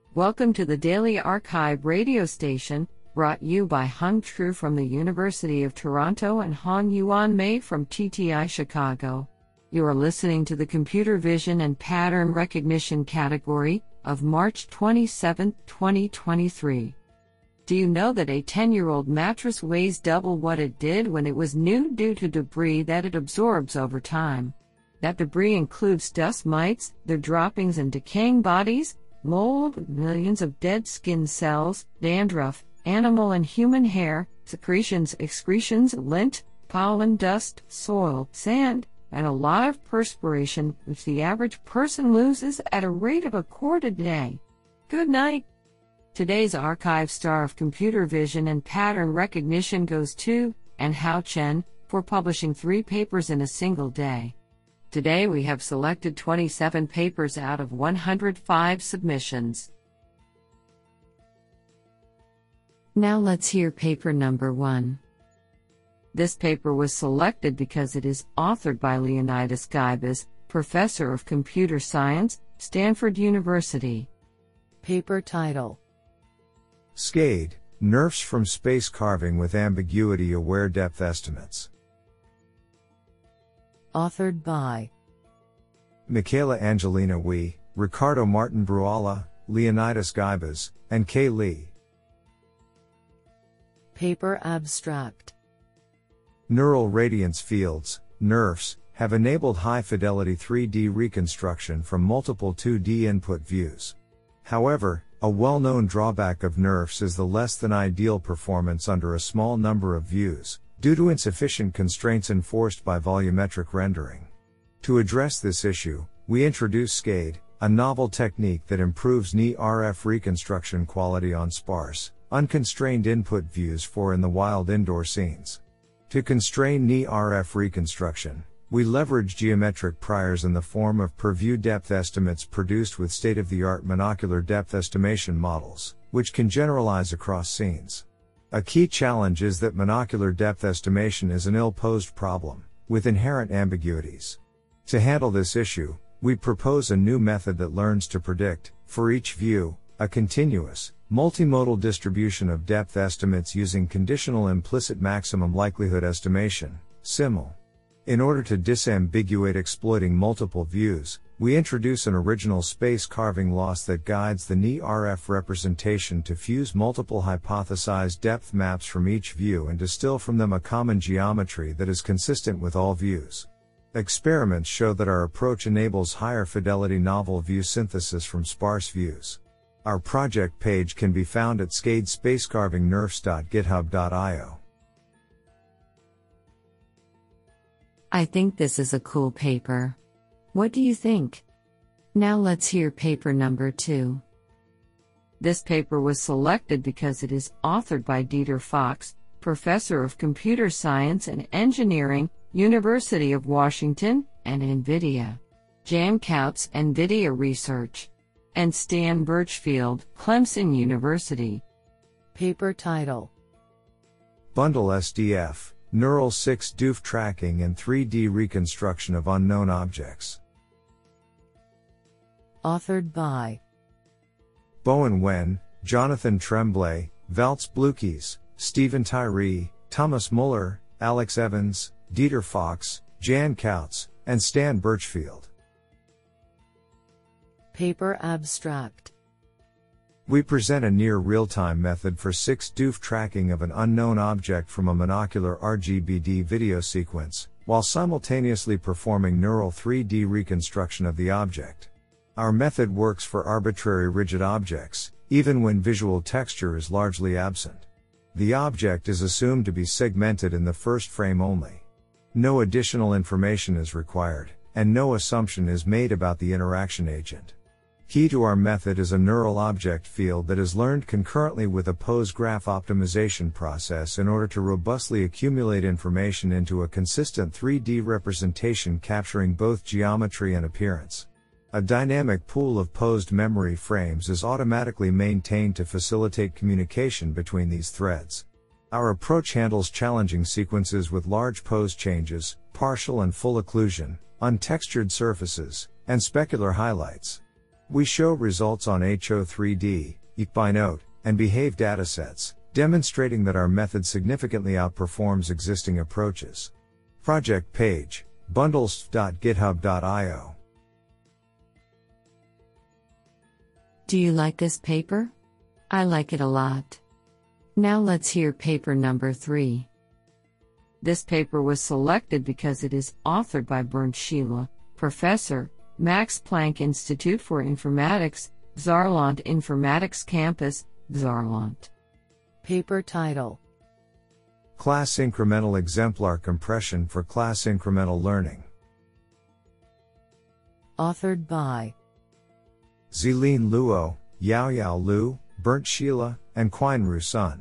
Welcome to the Daily Archive radio station, brought you by Hung Tru from the University of Toronto and Han Yuan Mei from TTI Chicago. You are listening to the Computer Vision and Pattern Recognition category of March 27, 2023. Do you know that a 10-year-old mattress weighs double what it did when it was new due to debris that it absorbs over time? That debris includes dust mites, their droppings and decaying bodies, mold, millions of dead skin cells, dandruff, animal and human hair, secretions, excretions, lint, pollen, dust, soil, sand, and a lot of perspiration, which the average person loses at a rate of a quart a day. Good night. Today's archive star of computer vision and pattern recognition goes to Anhao Chen for publishing 3 papers in a single day. Today we have selected 27 papers out of 105 submissions. Now let's hear paper number 1. This paper was selected because it is authored by Leonidas Guibas, Professor of Computer Science, Stanford University. Paper title: SCADE, Nerfs from Space Carving with Ambiguity-Aware Depth Estimates. Authored by Michaela Angelina Wee, Ricardo Martin Bruala, Leonidas Guibas, and K. Lee. Paper abstract: Neural radiance fields, NeRFs, have enabled high-fidelity 3D reconstruction from multiple 2D input views. However, a well-known drawback of NeRFs is the less-than-ideal performance under a small number of views, due to insufficient constraints enforced by volumetric rendering. To address this issue, we introduce SCADE, a novel technique that improves NeRF reconstruction quality on sparse, unconstrained input views for in-the-wild indoor scenes. To constrain NeRF reconstruction, we leverage geometric priors in the form of per-view depth estimates produced with state-of-the-art monocular depth estimation models, which can generalize across scenes. A key challenge is that monocular depth estimation is an ill-posed problem, with inherent ambiguities. To handle this issue, we propose a new method that learns to predict, for each view, a continuous, multimodal distribution of depth estimates using conditional implicit maximum likelihood estimation, CIML. In order to disambiguate exploiting multiple views, we introduce an original space carving loss that guides the NeRF representation to fuse multiple hypothesized depth maps from each view and distill from them a common geometry that is consistent with all views. Experiments show that our approach enables higher fidelity novel view synthesis from sparse views. Our project page can be found at scadespacecarvingnerfs.github.io. I think this is a cool paper. What do you think? Now let's hear paper number 2. This paper was selected because it is authored by Dieter Fox, Professor of Computer Science and Engineering, University of Washington, and NVIDIA. Jan Kautz, NVIDIA Research. And Stan Birchfield, Clemson University. Paper title: Bundle SDF, Neural 6DOF Tracking and 3D Reconstruction of Unknown Objects. Authored by Bowen Wen, Jonathan Tremblay, Valtz Bluekes, Stephen Tyree, Thomas Muller, Alex Evans, Dieter Fox, Jan Kautz, and Stan Birchfield. Paper abstract: We present a near real-time method for 6DOF tracking of an unknown object from a monocular RGBD video sequence, while simultaneously performing neural 3D reconstruction of the object. Our method works for arbitrary rigid objects, even when visual texture is largely absent. The object is assumed to be segmented in the first frame only. No additional information is required, and no assumption is made about the interaction agent. Key to our method is a neural object field that is learned concurrently with a pose graph optimization process in order to robustly accumulate information into a consistent 3D representation capturing both geometry and appearance. A dynamic pool of posed memory frames is automatically maintained to facilitate communication between these threads. Our approach handles challenging sequences with large pose changes, partial and full occlusion, untextured surfaces, and specular highlights. We show results on HO3D, ECBINOTE, and Behave datasets, demonstrating that our method significantly outperforms existing approaches. Project page, bundles.github.io. Do you like this paper? I like it a lot. Now let's hear paper number 3. This paper was selected because it is authored by Bernd Schiele, Professor, Max Planck Institute for Informatics, Saarland Informatics Campus, Saarland. Paper title: Class Incremental Exemplar Compression for Class Incremental Learning. Authored by Zilin Luo, Yaoyao Liu, Bernd Schiele, and Qianru Sun.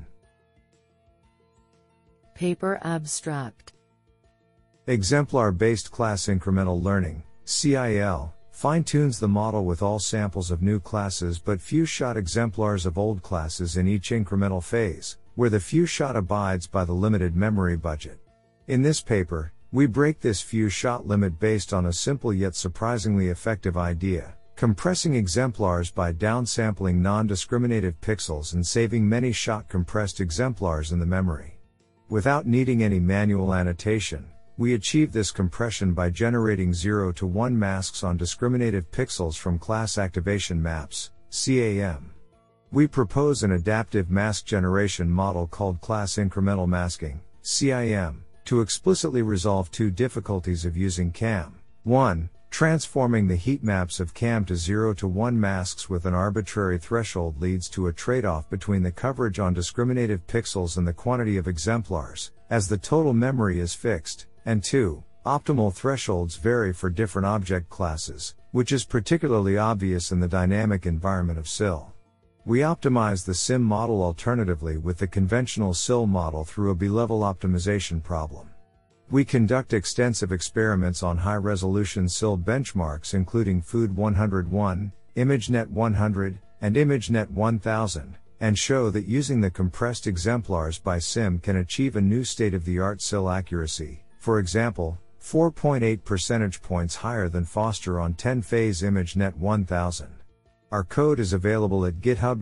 Paper abstract: Exemplar-based class incremental learning, CIL, fine-tunes the model with all samples of new classes but few-shot exemplars of old classes in each incremental phase, where the few-shot abides by the limited memory budget. In this paper, we break this few-shot limit based on a simple yet surprisingly effective idea: compressing exemplars by downsampling non-discriminative pixels and saving many shot compressed exemplars in the memory. Without needing any manual annotation, we achieve this compression by generating 0 to 1 masks on discriminative pixels from class activation maps, CAM. We propose an adaptive mask generation model called class incremental masking, CIM, to explicitly resolve two difficulties of using CAM. 1. Transforming the heat maps of CAM to 0 to 1 masks with an arbitrary threshold leads to a trade-off between the coverage on discriminative pixels and the quantity of exemplars, as the total memory is fixed, and 2. Optimal thresholds vary for different object classes, which is particularly obvious in the dynamic environment of SIL. We optimize the SIM model alternatively with the conventional SIL model through a B-level optimization problem. We conduct extensive experiments on high-resolution SIL benchmarks including Food 101, ImageNet 100, and ImageNet 1000, and show that using the compressed exemplars by SIM can achieve a new state-of-the-art SIL accuracy, for example, 4.8 percentage points higher than Foster on 10-phase ImageNet 1000. Our code is available at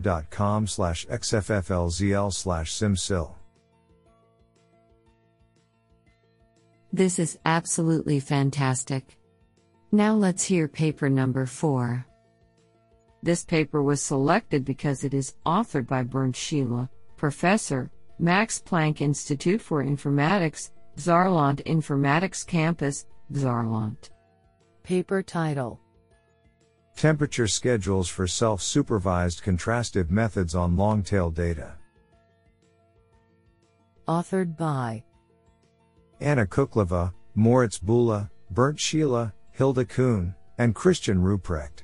github.com/xfflzl/simsil. This is absolutely fantastic. Now let's hear paper number 4. This paper was selected because it is authored by Bernd Schiele, Professor, Max Planck Institute for Informatics, Saarland Informatics Campus, Saarland. Paper title: Temperature Schedules for Self-Supervised Contrastive Methods on Long-Tail Data. Authored by Anna Kukleva, Moritz Bula, Bernd Schiele, Hilda Kuhn, and Christian Ruprecht.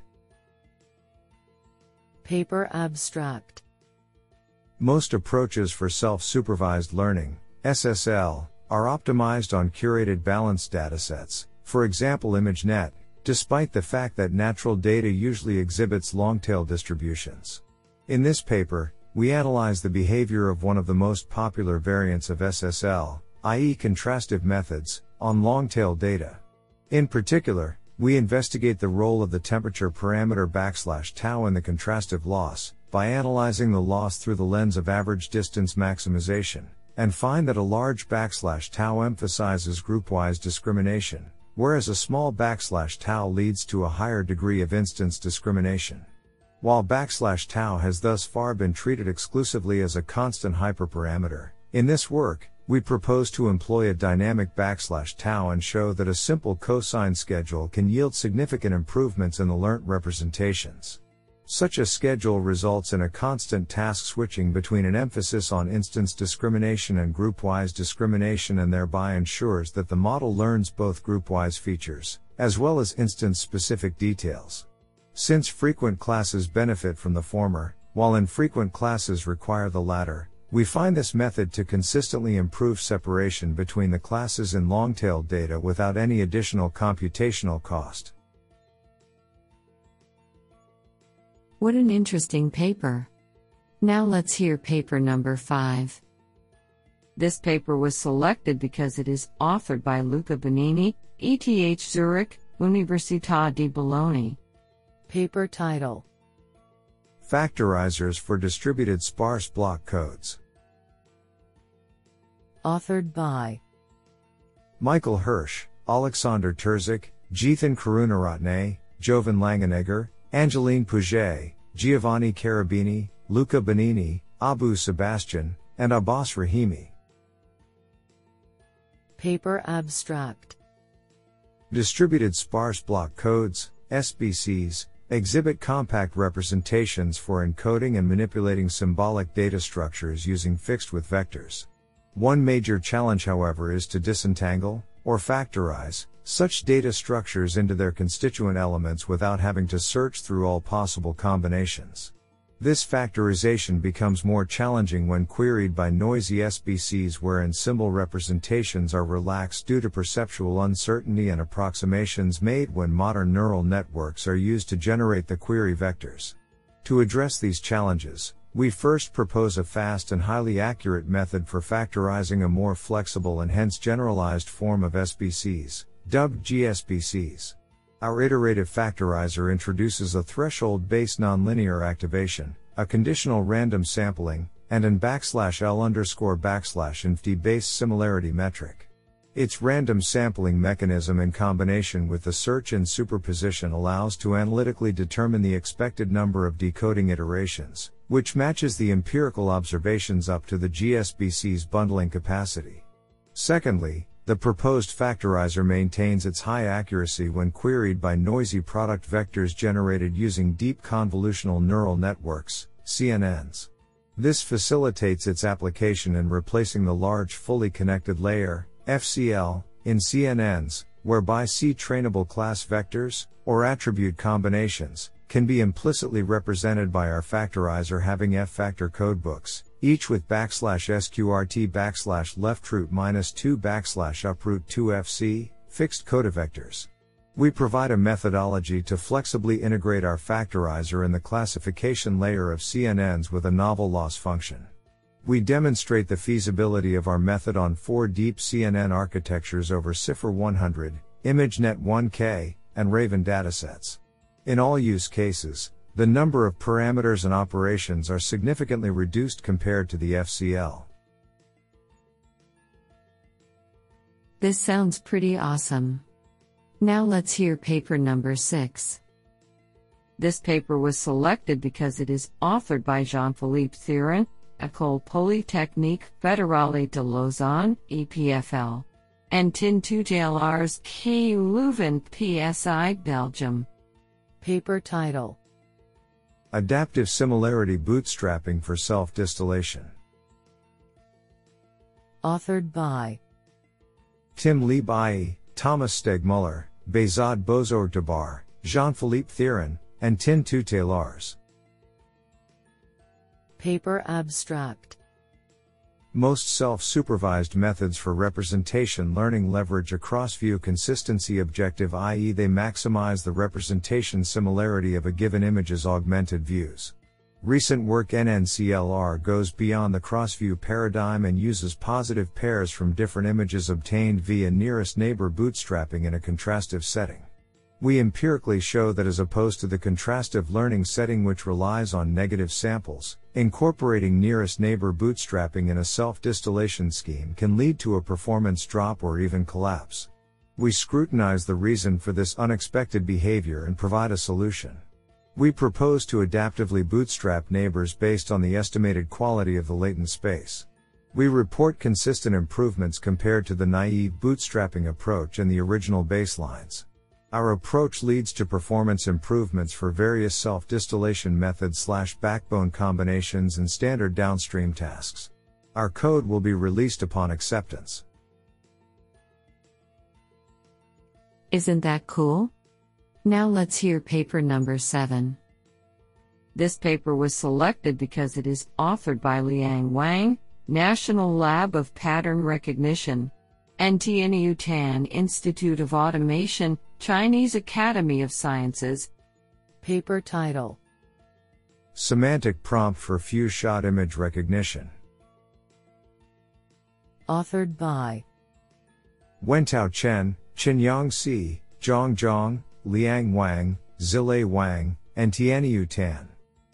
Paper abstract: Most approaches for self-supervised learning, SSL, are optimized on curated balanced datasets, for example ImageNet, despite the fact that natural data usually exhibits long-tail distributions. In this paper, we analyze the behavior of one of the most popular variants of SSL, i.e. contrastive methods, on long-tail data. In particular, we investigate the role of the temperature parameter \tau in the contrastive loss, by analyzing the loss through the lens of average distance maximization, and find that a large \tau emphasizes groupwise discrimination, whereas a small \tau leads to a higher degree of instance discrimination. While \tau has thus far been treated exclusively as a constant hyperparameter, in this work, we propose to employ a dynamic \tau and show that a simple cosine schedule can yield significant improvements in the learnt representations. Such a schedule results in a constant task switching between an emphasis on instance discrimination and groupwise discrimination and thereby ensures that the model learns both groupwise features, as well as instance-specific details. Since frequent classes benefit from the former, while infrequent classes require the latter, we find this method to consistently improve separation between the classes in long-tailed data without any additional computational cost. What an interesting paper. Now let's hear paper number 5. This paper was selected because it is authored by Luca Bonini, ETH Zurich, Università di Bologna. Paper title: Factorizers for Distributed Sparse Block Codes. Authored by Michael Hirsch, Alexander Terzik, Jithan Karunaratne, Jovan Langenegger, Angeline Pouget, Giovanni Carabini, Luca Bonini, Abu Sebastian, and Abbas Rahimi. Paper abstract: Distributed Sparse Block Codes, SBCs, exhibit compact representations for encoding and manipulating symbolic data structures using fixed-width vectors. One major challenge, however, is to disentangle, or factorize, such data structures into their constituent elements without having to search through all possible combinations. This factorization becomes more challenging when queried by noisy SBCs wherein symbol representations are relaxed due to perceptual uncertainty and approximations made when modern neural networks are used to generate the query vectors. To address these challenges, we first propose a fast and highly accurate method for factorizing a more flexible and hence generalized form of SBCs, dubbed GSBCs. Our iterative factorizer introduces a threshold-based nonlinear activation, a conditional random sampling, and an \L_\inft-based similarity metric. Its random sampling mechanism in combination with the search and superposition allows to analytically determine the expected number of decoding iterations, which matches the empirical observations up to the GSBC's bundling capacity. Secondly, the proposed factorizer maintains its high accuracy when queried by noisy product vectors generated using deep convolutional neural networks, CNNs. This facilitates its application in replacing the large fully connected layer, FCL, in CNNs, whereby C-trainable class vectors, or attribute combinations, can be implicitly represented by our factorizer having F-factor codebooks, each with \_sqrt_leftroot-2 fixed codevectors. We provide a methodology to flexibly integrate our factorizer in the classification layer of CNNs with a novel loss function. We demonstrate the feasibility of our method on 4 deep CNN architectures over CIFAR 100, ImageNet 1K, and Raven datasets. In all use cases, the number of parameters and operations are significantly reduced compared to the FCL. This sounds pretty awesome. Now let's hear paper number 6. This paper was selected because it is authored by Jean-Philippe Thiron, École Polytechnique Fédérale de Lausanne, EPFL, and Tin Tutelars KU Leuven PSI Belgium. Paper title: Adaptive Similarity Bootstrapping for Self-Distillation. Authored by Tim Lieb-Ai, Thomas Stegmuller, Behzad Bozorgdabar, Jean-Philippe Thiron, and Tin Tutelars. Paper abstract: Most self-supervised methods for representation learning leverage a cross-view consistency objective, i.e. they maximize the representation similarity of a given image's augmented views. Recent work NNCLR goes beyond the cross-view paradigm and uses positive pairs from different images obtained via nearest neighbor bootstrapping in a contrastive setting. We empirically show that as opposed to the contrastive learning setting which relies on negative samples, incorporating nearest neighbor bootstrapping in a self-distillation scheme can lead to a performance drop or even collapse. We scrutinize the reason for this unexpected behavior and provide a solution. We propose to adaptively bootstrap neighbors based on the estimated quality of the latent space. We report consistent improvements compared to the naive bootstrapping approach and the original baselines. Our approach leads to performance improvements for various self-distillation methods/backbone combinations and standard downstream tasks. Our code will be released upon acceptance. Isn't that cool? Now let's hear paper number 7. This paper was selected because it is authored by Liang Wang, National Lab of Pattern Recognition, and Tianyu Tan Institute of Automation, Chinese Academy of Sciences. Paper title: Semantic Prompt for Few-Shot Image Recognition. Authored by Wentao Chen, Qinyang Si, Zhang Zhang, Liang Wang, Zilei Wang, and Tianyu Tan.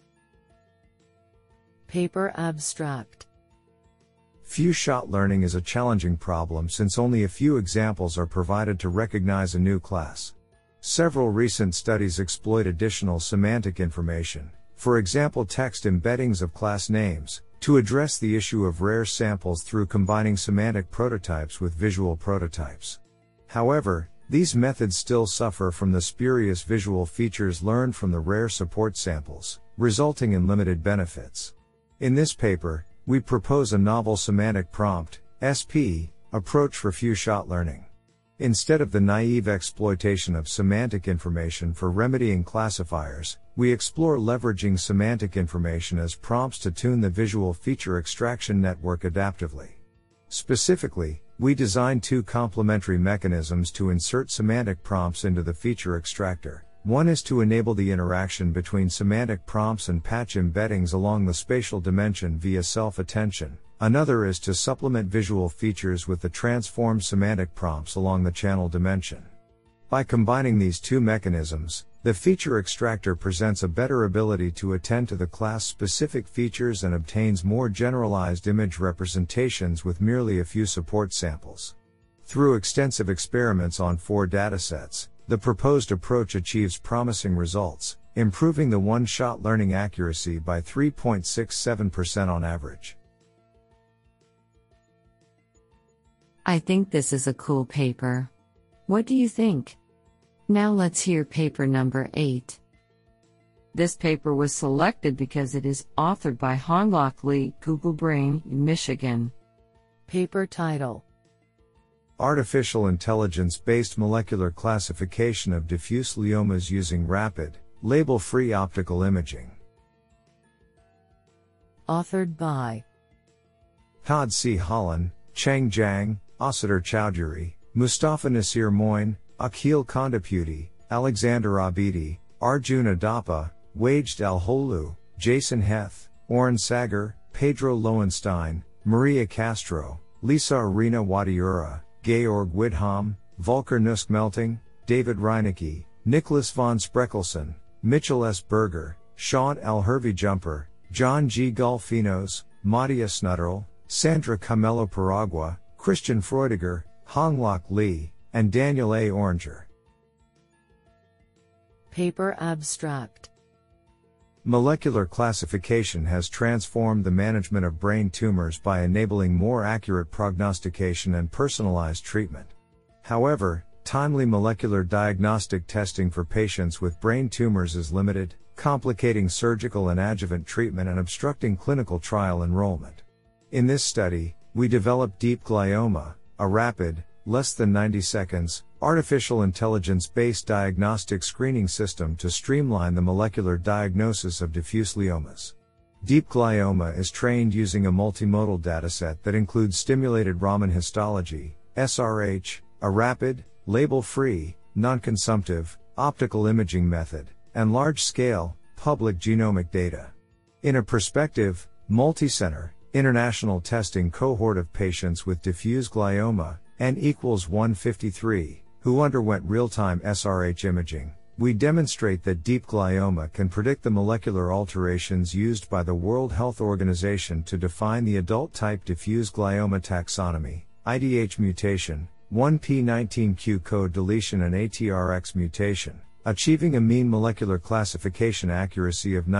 Paper abstract. Few-shot learning is a challenging problem since only a few examples are provided to recognize a new class. Several recent studies exploit additional semantic information, for example text embeddings of class names, to address the issue of rare samples through combining semantic prototypes with visual prototypes. However, these methods still suffer from the spurious visual features learned from the rare support samples, resulting in limited benefits. In this paper, we propose a novel semantic prompt, SP, approach for few-shot learning. Instead of the naive exploitation of semantic information for remedying classifiers, we explore leveraging semantic information as prompts to tune the visual feature extraction network adaptively. Specifically, we design two complementary mechanisms to insert semantic prompts into the feature extractor. One is to enable the interaction between semantic prompts and patch embeddings along the spatial dimension via self-attention. Another is to supplement visual features with the transformed semantic prompts along the channel dimension. By combining these two mechanisms, the feature extractor presents a better ability to attend to the class-specific features and obtains more generalized image representations with merely a few support samples. Through extensive experiments on 4 datasets, the proposed approach achieves promising results, improving the one-shot learning accuracy by 3.67% on average. I think this is a cool paper. What do you think? Now let's hear paper number 8. This paper was selected because it is authored by Hong-Lok Lee, Google Brain, Michigan. Paper title: Artificial Intelligence-Based Molecular Classification of Diffuse Gliomas Using Rapid, Label-Free Optical Imaging. Authored by Todd C. Holland, Cheng Zhang, Assadar Chowdhury, Mustafa Nasir Moin, Akhil Kondaputi, Alexander Abidi, Arjun Adapa, Wajed Al-Holu, Jason Heth, Oren Sagar, Pedro Lowenstein, Maria Castro, Lisa Arena Wadiura, Georg Widham, Volker Nussmelting, David Reinecke, Nicholas von Spreckelsen, Mitchell S. Berger, Sean L. Hervey-Jumper, John G. Golfinos, Matthias Snutterl, Sandra Camelo Paragua, Christian Freudiger, Hong-Lok Lee, and Daniel A. Oranger. Paper abstract: Molecular classification has transformed the management of brain tumors by enabling more accurate prognostication and personalized treatment. However, timely molecular diagnostic testing for patients with brain tumors is limited, complicating surgical and adjuvant treatment and obstructing clinical trial enrollment. In this study, we developed Deep Glioma, a rapid, less than 90 seconds, artificial intelligence-based diagnostic screening system to streamline the molecular diagnosis of diffuse gliomas. Deep Glioma is trained using a multimodal dataset that includes stimulated Raman histology, SRH, a rapid, label-free, non-consumptive, optical imaging method, and large-scale, public genomic data. In a prospective, multi-center, international testing cohort of patients with diffuse glioma, N equals 153, who underwent real-time SRH imaging, we demonstrate that deep glioma can predict the molecular alterations used by the World Health Organization to define the adult-type diffuse glioma taxonomy, IDH mutation, 1p19q code deletion and ATRX mutation, achieving a mean molecular classification accuracy of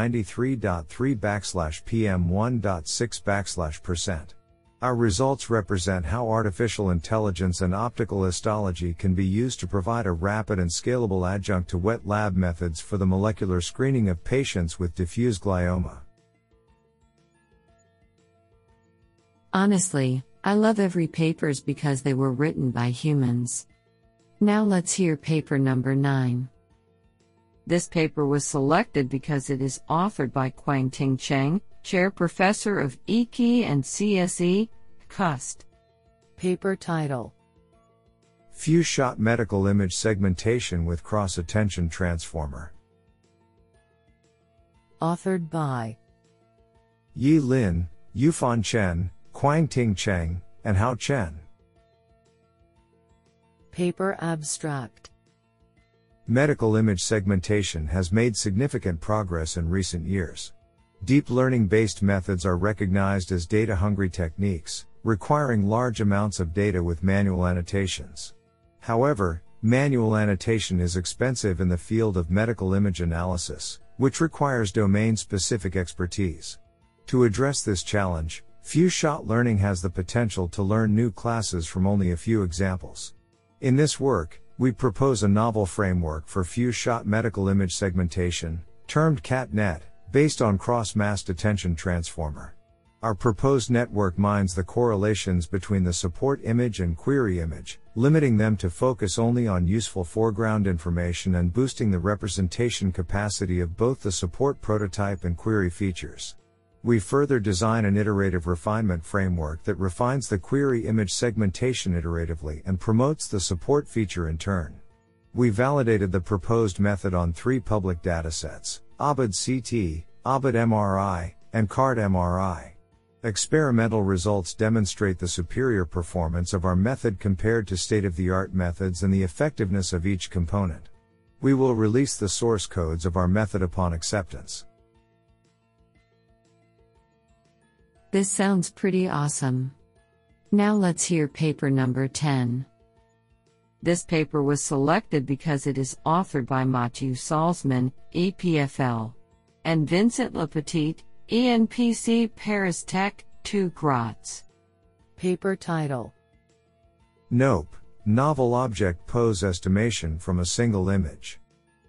93.3/PM1.6%. Our results represent how artificial intelligence and optical histology can be used to provide a rapid and scalable adjunct to wet lab methods for the molecular screening of patients with diffuse glioma. Honestly, I love every papers because they were written by humans. Now let's hear paper number 9. This paper was selected because it is authored by Quang-Ting Cheng, Chair Professor of EKI and CSE, CUST. Paper title: Few-shot medical image segmentation with cross-attention transformer. Authored by Yi Lin, Yufan Chen, Quang-Ting Cheng, and Hao Chen. Paper abstract: Medical image segmentation has made significant progress in recent years. Deep learning-based methods are recognized as data-hungry techniques, requiring large amounts of data with manual annotations. However, manual annotation is expensive in the field of medical image analysis, which requires domain-specific expertise. To address this challenge, few-shot learning has the potential to learn new classes from only a few examples. In this work, we propose a novel framework for few-shot medical image segmentation, termed CAT-NET, based on cross-masked attention transformer. Our proposed network mines the correlations between the support image and query image, limiting them to focus only on useful foreground information and boosting the representation capacity of both the support prototype and query features. We further design an iterative refinement framework that refines the query image segmentation iteratively and promotes the support feature in turn. We validated the proposed method on 3 public datasets: ABID-CT, ABID-MRI, and CARD-MRI. Experimental results demonstrate the superior performance of our method compared to state-of-the-art methods and the effectiveness of each component. We will release the source codes of our method upon acceptance. This sounds pretty awesome. Now let's hear paper number 10. This paper was selected because it is authored by Mathieu Salzman, EPFL, and Vincent Lepetit, ENPC Paris Tech, 2 Graz. Paper title: NOPE, Novel Object Pose Estimation from a Single Image.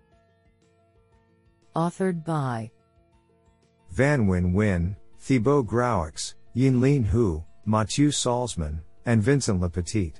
Authored by Van Nguyen, Thibaut Grouix, Yinlin Hu, Mathieu Salzman, and Vincent Lepetit.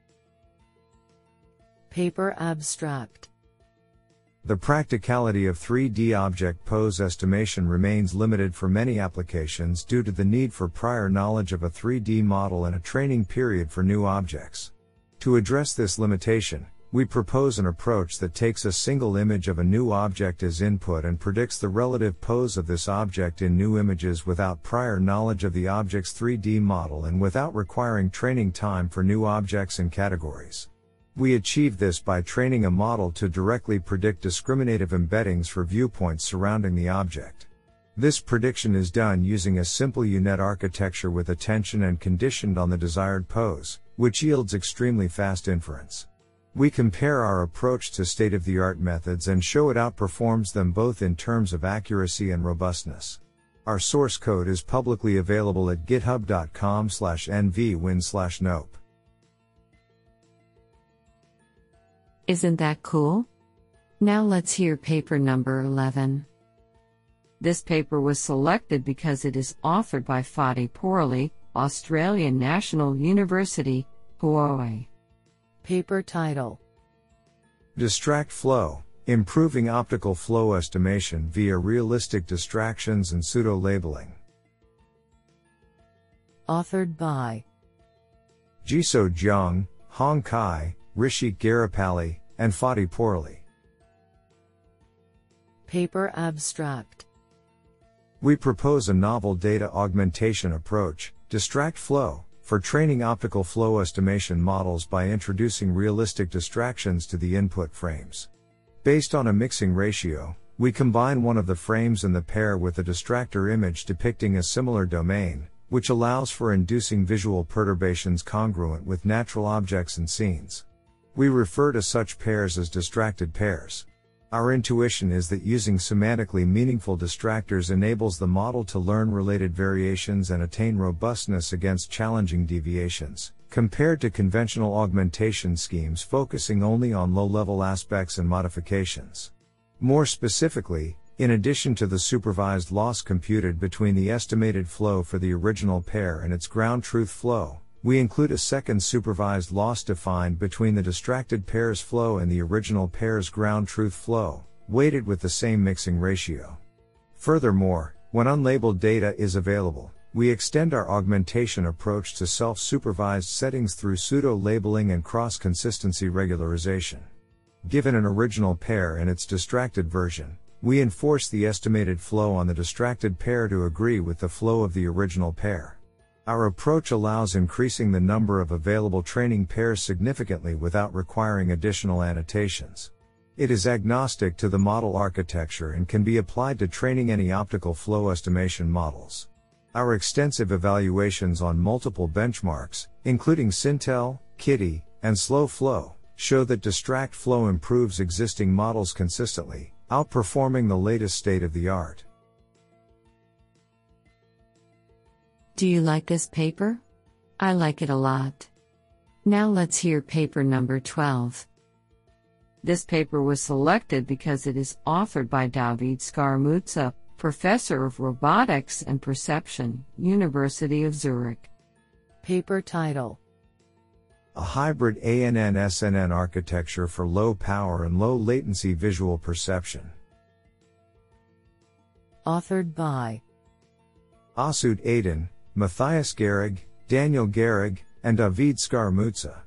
Paper abstract: The practicality of 3D object pose estimation remains limited for many applications due to the need for prior knowledge of a 3D model and a training period for new objects. To address this limitation, we propose an approach that takes a single image of a new object as input and predicts the relative pose of this object in new images without prior knowledge of the object's 3D model and without requiring training time for new objects and categories. We achieve this by training a model to directly predict discriminative embeddings for viewpoints surrounding the object. This prediction is done using a simple U-Net architecture with attention and conditioned on the desired pose, which yields extremely fast inference. We compare our approach to state-of-the-art methods and show it outperforms them both in terms of accuracy and robustness. Our source code is publicly available at github.com/nvwin/nope. Isn't that cool? Now let's hear paper number 11. This paper was selected because it is authored by Fadi Porley, Australian National University, Hawaii. Paper title: Distract Flow, Improving Optical Flow Estimation via Realistic Distractions and Pseudo-Labeling. Authored by Jisoo Jeong, Hong Kai, Rishik Garipalli, and Fadi Porley. Paper abstract: We propose a novel data augmentation approach, Distract Flow, for training optical flow estimation models by introducing realistic distractions to the input frames. Based on a mixing ratio, we combine one of the frames in the pair with a distractor image depicting a similar domain, which allows for inducing visual perturbations congruent with natural objects and scenes. We refer to such pairs as distracted pairs. Our intuition is that using semantically meaningful distractors enables the model to learn related variations and attain robustness against challenging deviations, compared to conventional augmentation schemes focusing only on low-level aspects and modifications. More specifically, in addition to the supervised loss computed between the estimated flow for the original pair and its ground truth flow, we include a second supervised loss defined between the distracted pair's flow and the original pair's ground truth flow, weighted with the same mixing ratio. Furthermore, when unlabeled data is available, we extend our augmentation approach to self-supervised settings through pseudo-labeling and cross-consistency regularization. Given an original pair and its distracted version, we enforce the estimated flow on the distracted pair to agree with the flow of the original pair. Our approach allows increasing the number of available training pairs significantly without requiring additional annotations. It is agnostic to the model architecture and can be applied to training any optical flow estimation models. Our extensive evaluations on multiple benchmarks, including Syntel, KITTI, and Slow Flow, show that Distract Flow improves existing models consistently, outperforming the latest state of the art. Do you like this paper? I like it a lot. Now let's hear paper number 12. This paper was selected because it is authored by David Scaramuzza, Professor of Robotics and Perception, University of Zurich. Paper title: A hybrid ANN-SNN architecture for low power and low latency visual perception. Authored by Asud Aydin, Matthias Gehrig, Daniel Gehrig, and David Scaramuzza.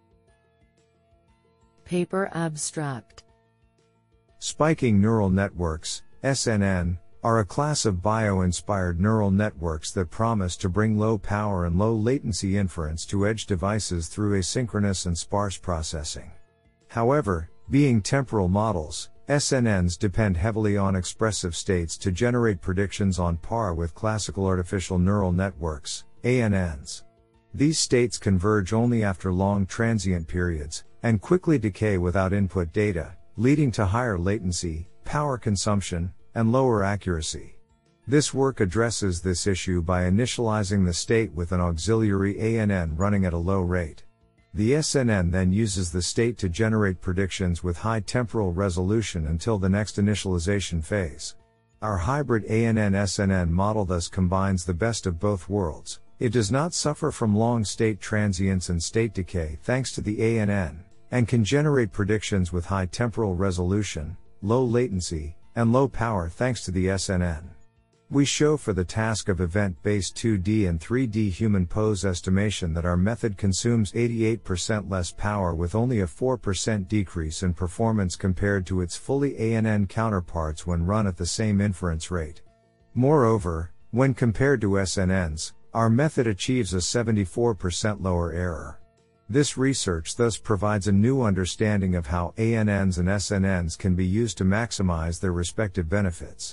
Paper abstract: Spiking neural networks, SNN, are a class of bio-inspired neural networks that promise to bring low power and low latency inference to edge devices through asynchronous and sparse processing. However, being temporal models, SNNs depend heavily on expressive states to generate predictions on par with classical artificial neural networks, ANNs. These states converge only after long transient periods, and quickly decay without input data, leading to higher latency, power consumption, and lower accuracy. This work addresses this issue by initializing the state with an auxiliary ANN running at a low rate. The SNN then uses the state to generate predictions with high temporal resolution until the next initialization phase. Our hybrid ANN-SNN model thus combines the best of both worlds. It does not suffer from long state transients and state decay thanks to the ANN, and can generate predictions with high temporal resolution, low latency, and low power thanks to the SNN. We show for the task of event-based 2D and 3D human pose estimation that our method consumes 88% less power with only a 4% decrease in performance compared to its fully ANN counterparts when run at the same inference rate. Moreover, when compared to SNNs, our method achieves a 74% lower error. This research thus provides a new understanding of how ANNs and SNNs can be used to maximize their respective benefits.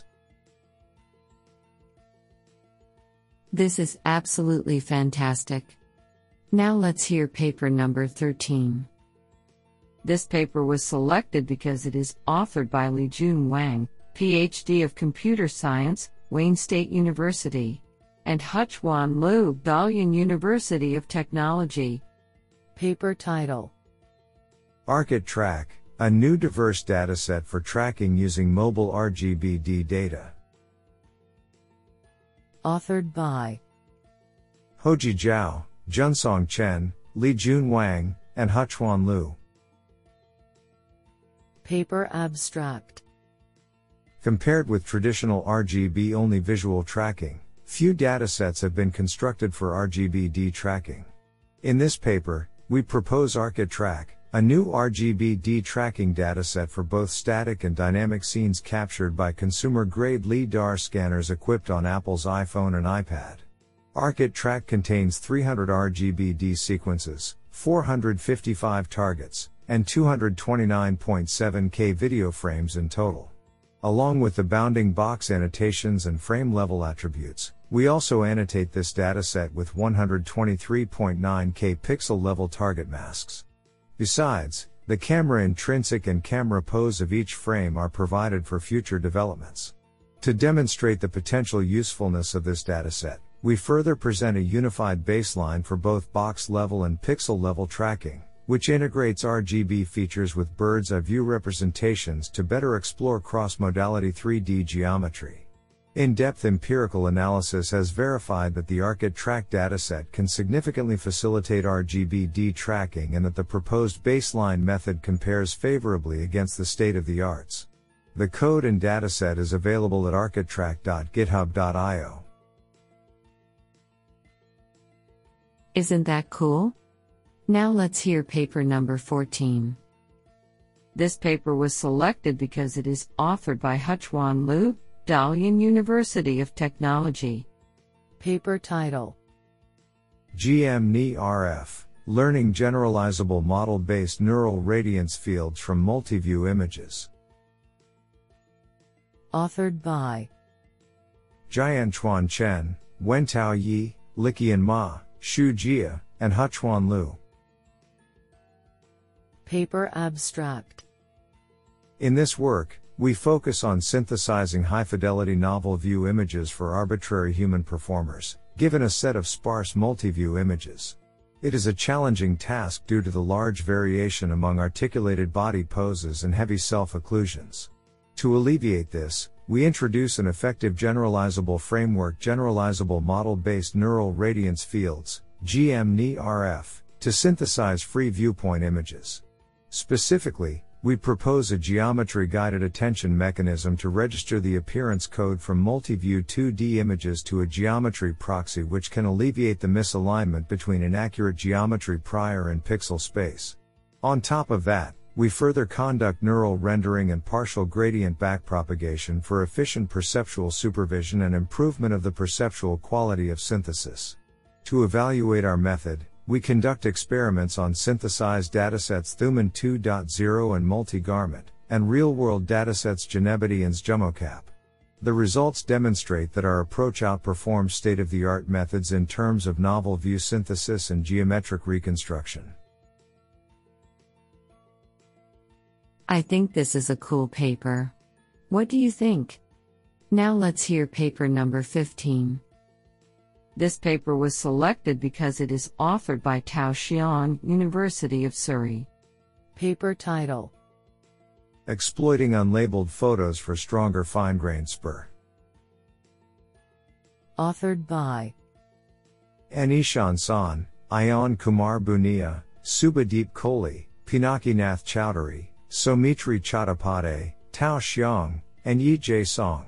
This is absolutely fantastic. Now let's hear paper number 13. This paper was selected because it is authored by Lijun Wang, PhD of Computer Science, Wayne State University, and Huchuan Liu, Dalian University of Technology. Paper title: ArchitTrack, a new diverse dataset for tracking using mobile RGBD data. Authored by Hoji Zhao, Junsong Chen, Lijun Wang, and Huchuan Liu. Paper abstract: Compared with traditional RGB-only visual tracking, few datasets have been constructed for RGBD tracking. In this paper, we propose ArchitTrack, a new RGBD tracking dataset for both static and dynamic scenes captured by consumer-grade LiDAR scanners equipped on Apple's iPhone and iPad. ArchitTrack contains 300 RGBD sequences, 455 targets, and 229.7K video frames in total. Along with the bounding box annotations and frame-level attributes, we also annotate this dataset with 123.9K pixel-level target masks. Besides, the camera intrinsic and camera pose of each frame are provided for future developments. To demonstrate the potential usefulness of this dataset, we further present a unified baseline for both box-level and pixel-level tracking, which integrates RGB features with bird's-eye view representations to better explore cross-modality 3D geometry. In-depth empirical analysis has verified that the ArchitTrack dataset can significantly facilitate RGBD tracking and that the proposed baseline method compares favorably against the state-of-the-arts. The code and dataset is available at archittrack.github.io. Isn't that cool? Now let's hear paper number 14. This paper was selected because it is authored by Huchuan Liu, Dalian University of Technology. Paper title: GM-NI RF, Learning Generalizable Model-Based Neural Radiance Fields from Multiview Images. Authored by Jianchuan Chen, Wentao Yi, Liqian Ma, Xu Jia, and Hechuan Liu. Paper abstract. In this work, we focus on synthesizing high-fidelity novel view images for arbitrary human performers, given a set of sparse multiview images. It is a challenging task due to the large variation among articulated body poses and heavy self-occlusions. To alleviate this, we introduce an effective generalizable framework, Generalizable Model-Based Neural Radiance Fields, GMNRF, to synthesize free viewpoint images. Specifically, we propose a geometry-guided attention mechanism to register the appearance code from multiview 2D images to a geometry proxy, which can alleviate the misalignment between inaccurate geometry prior and pixel space. On top of that, we further conduct neural rendering and partial gradient backpropagation for efficient perceptual supervision and improvement of the perceptual quality of synthesis. To evaluate our method, we conduct experiments on synthesized datasets Thuman 2.0 and multi-garment, and real-world datasets Genebiti and SJMOCAP. The results demonstrate that our approach outperforms state-of-the-art methods in terms of novel view synthesis and geometric reconstruction. I think this is a cool paper. What do you think? Now let's hear paper number 15. This paper was selected because it is authored by Tao Xian, University of Surrey. Paper title: Exploiting Unlabeled Photos for Stronger Fine-Grained SPR. Authored by Anishan San, Ayan Kumar Bunia, Subhadeep Kohli, Pinakinath Chowdhury, Soumitri Chattopadhyay, Tao Xiang, and Yi Jae Song.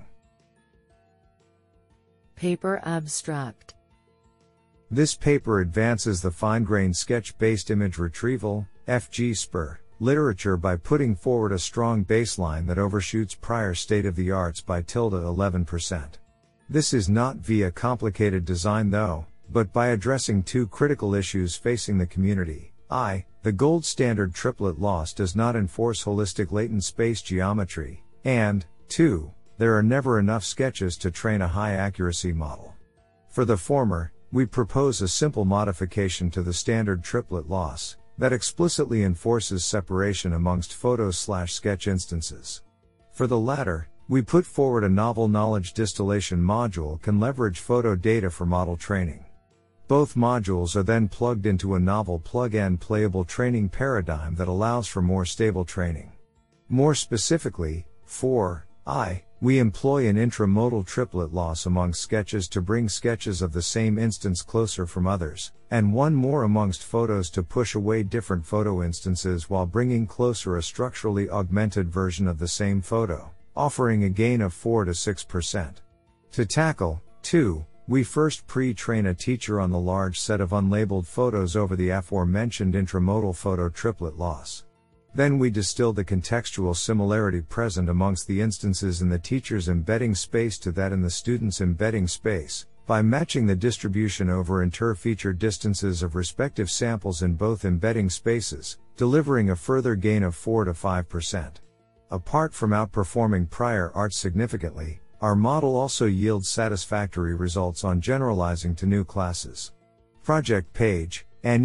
Paper abstract. This paper advances the fine-grained sketch-based image retrieval, FG SPR, literature by putting forward a strong baseline that overshoots prior state-of-the-arts by 11%. This is not via complicated design though, but by addressing two critical issues facing the community. The gold standard triplet loss does not enforce holistic latent space geometry, and 2. There are never enough sketches to train a high accuracy model. For the former, we propose a simple modification to the standard triplet loss that explicitly enforces separation amongst photos/sketch instances. For the latter, we put forward a novel knowledge distillation module can leverage photo data for model training. Both modules are then plugged into a novel plug-and playable training paradigm that allows for more stable training. More specifically, for we employ an intramodal triplet loss among sketches to bring sketches of the same instance closer from others, and one more amongst photos to push away different photo instances while bringing closer a structurally augmented version of the same photo, offering a gain of 4 to 6%. To tackle, 2, we first pre-train a teacher on the large set of unlabeled photos over the aforementioned intramodal photo triplet loss. Then we distill the contextual similarity present amongst the instances in the teacher's embedding space to that in the student's embedding space, by matching the distribution over inter-feature distances of respective samples in both embedding spaces, delivering a further gain of 4 to 5%. Apart from outperforming prior art significantly, our model also yields satisfactory results on generalizing to new classes. Project page,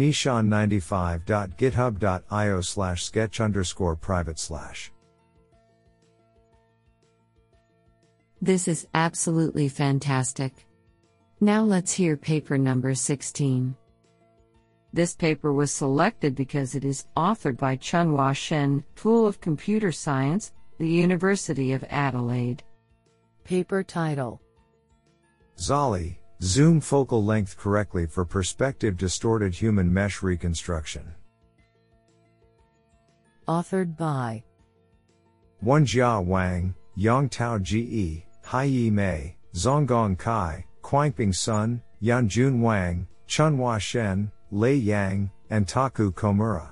anishan95.github.io/sketch_private/. This is absolutely fantastic. Now let's hear paper number 16. This paper was selected because it is authored by Chunhua Shen, School of Computer Science, the University of Adelaide. Paper title: Zali, Zoom Focal Length Correctly for Perspective Distorted Human Mesh Reconstruction. Authored by Wenjia Wang, Yongtao Ge, Haiyi Mei, Zonggong Kai, Quangping Sun, Yanjun Wang, Chunhua Shen, Lei Yang, and Taku Komura.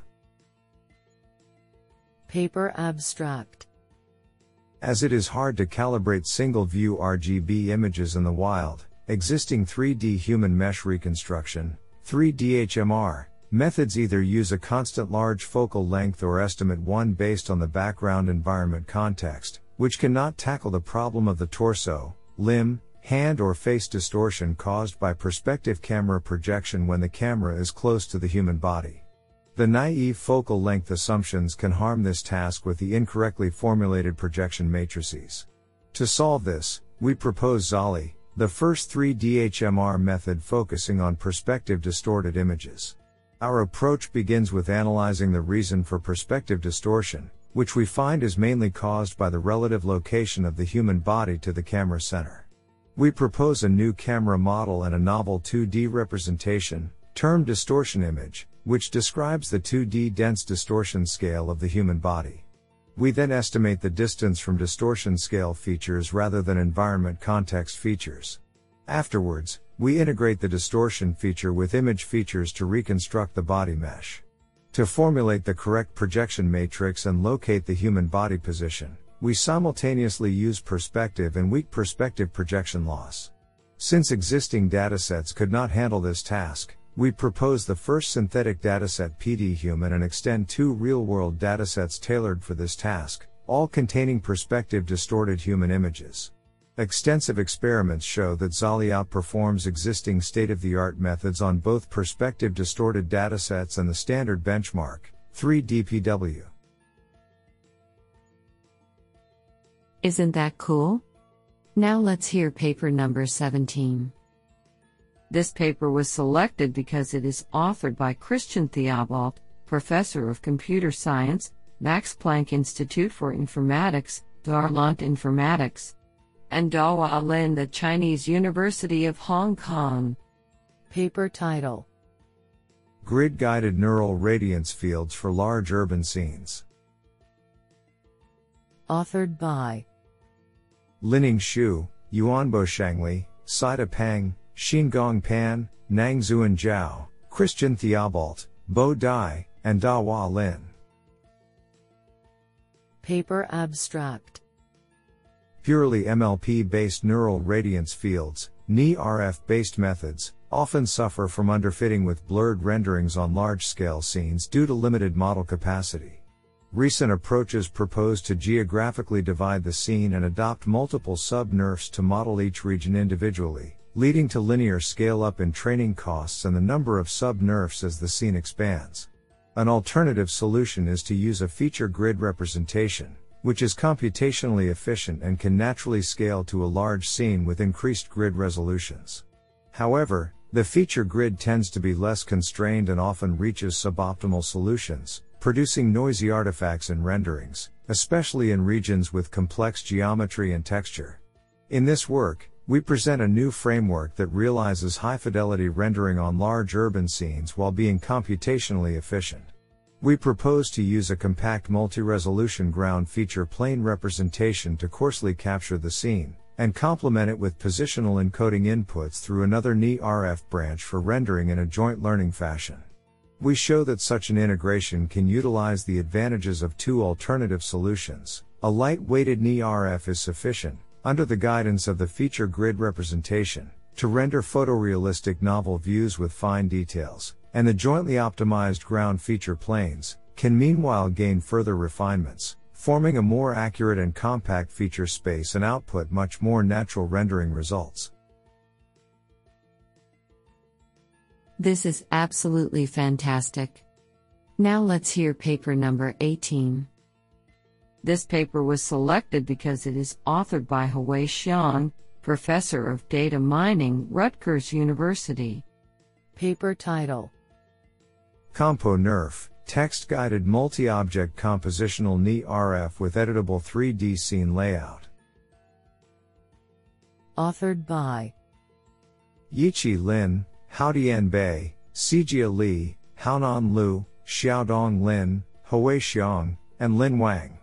Paper abstract. As it is hard to calibrate single-view RGB images in the wild, existing 3D human mesh reconstruction, 3D HMR, Methods either use a constant large focal length or estimate 1 based on the background environment context, which cannot tackle the problem of the torso, limb, hand or face distortion caused by perspective camera projection when the camera is close to the human body. The naive focal length assumptions can harm this task with the incorrectly formulated projection matrices. To solve this, we propose XALI, the first 3D HMR method focusing on perspective distorted images. Our approach begins with analyzing the reason for perspective distortion, which we find is mainly caused by the relative location of the human body to the camera center. We propose a new camera model and a novel 2D representation, termed distortion image, which describes the 2D dense distortion scale of the human body. We then estimate the distance from distortion scale features rather than environment context features. Afterwards, we integrate the distortion feature with image features to reconstruct the body mesh. To formulate the correct projection matrix and locate the human body position, we simultaneously use perspective and weak perspective projection loss. Since existing datasets could not handle this task, we propose the first synthetic dataset PDHuman and extend 2 real-world datasets tailored for this task, all containing perspective distorted human images. Extensive experiments show that XALI outperforms existing state-of-the-art methods on both perspective distorted datasets and the standard benchmark, 3DPW. Isn't that cool? Now let's hear paper number 17. This paper was selected because it is authored by Christian Theobald, Professor of Computer Science, Max Planck Institute for Informatics, Darlant Informatics, and Dahua Lin, the Chinese University of Hong Kong. Paper title: Grid-Guided Neural Radiance Fields for Large Urban Scenes. Authored by Lining Xu, Yuanbo Shangli, Saida Pang, Xingong Pan, Nangzuan Zhao, Christian Theobald, Bo Dai, and Dahua Lin. Paper abstract: Purely MLP-based neural radiance fields, NIRF-based methods, often suffer from underfitting with blurred renderings on large-scale scenes due to limited model capacity. Recent approaches propose to geographically divide the scene and adopt multiple sub-NIRFs to model each region individually, leading to linear scale-up in training costs and the number of sub-NIRFs as the scene expands. An alternative solution is to use a feature grid representation, which is computationally efficient and can naturally scale to a large scene with increased grid resolutions. However, the feature grid tends to be less constrained and often reaches suboptimal solutions, producing noisy artifacts in renderings, especially in regions with complex geometry and texture. In this work, we present a new framework that realizes high-fidelity rendering on large urban scenes while being computationally efficient. We propose to use a compact multi-resolution ground feature plane representation to coarsely capture the scene, and complement it with positional encoding inputs through another NIRF branch for rendering in a joint learning fashion. We show that such an integration can utilize the advantages of 2 alternative solutions. A light-weighted NIRF is sufficient, under the guidance of the feature grid representation, to render photorealistic novel views with fine details, and the jointly optimized ground feature planes can meanwhile gain further refinements, forming a more accurate and compact feature space and output much more natural rendering results. This is absolutely fantastic. Now let's hear paper number 18. This paper was selected because it is authored by Hui Xiang, Professor of Data Mining, Rutgers University. Paper title: CompoNIRF, Text-Guided Multi-Object Compositional NIRF with Editable 3D Scene Layout. Authored by Yiqi Lin, Haodian Bei, Xijia Li, Haonan Lu, Xiaodong Lin, Hui Xiang, and Lin Wang.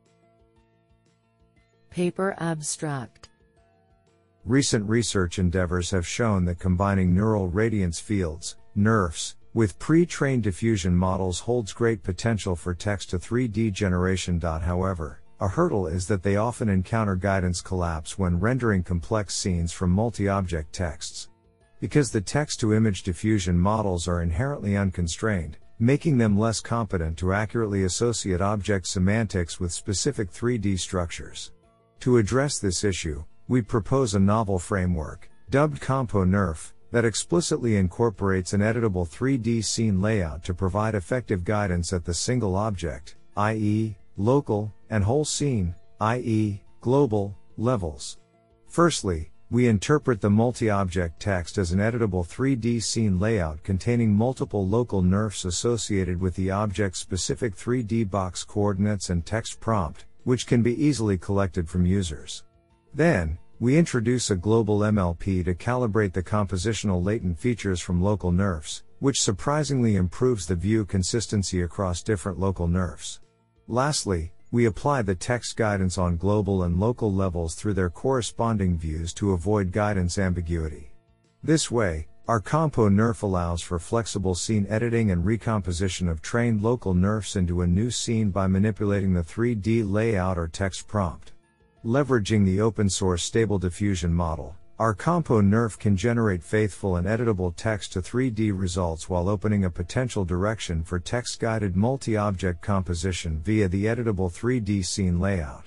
Paper abstract: Recent research endeavors have shown that combining neural radiance fields, NIRFs, with pre-trained diffusion models holds great potential for text-to-3D generation. However, a hurdle is that they often encounter guidance collapse when rendering complex scenes from multi-object texts. because the text-to-image diffusion models are inherently unconstrained, making them less competent to accurately associate object semantics with specific 3D structures. To address this issue, we propose a novel framework, dubbed CompoNERF, that explicitly incorporates an editable 3D scene layout to provide effective guidance at the single object, i.e., local, and whole scene, i.e., global, levels. Firstly, we interpret the multi-object text as an editable 3D scene layout containing multiple local NERFs associated with the object-specific 3D box coordinates and text prompt, which can be easily collected from users. Then, we introduce a global MLP to calibrate the compositional latent features from local NERFs, which surprisingly improves the view consistency across different local NERFs. Lastly, we apply the text guidance on global and local levels through their corresponding views to avoid guidance ambiguity. This way, our CompoNERF allows for flexible scene editing and recomposition of trained local NERFs into a new scene by manipulating the 3D layout or text prompt. Leveraging the open-source Stable Diffusion model, our CompoNERF can generate faithful and editable text to 3D results while opening a potential direction for text-guided multi-object composition via the editable 3D scene layout.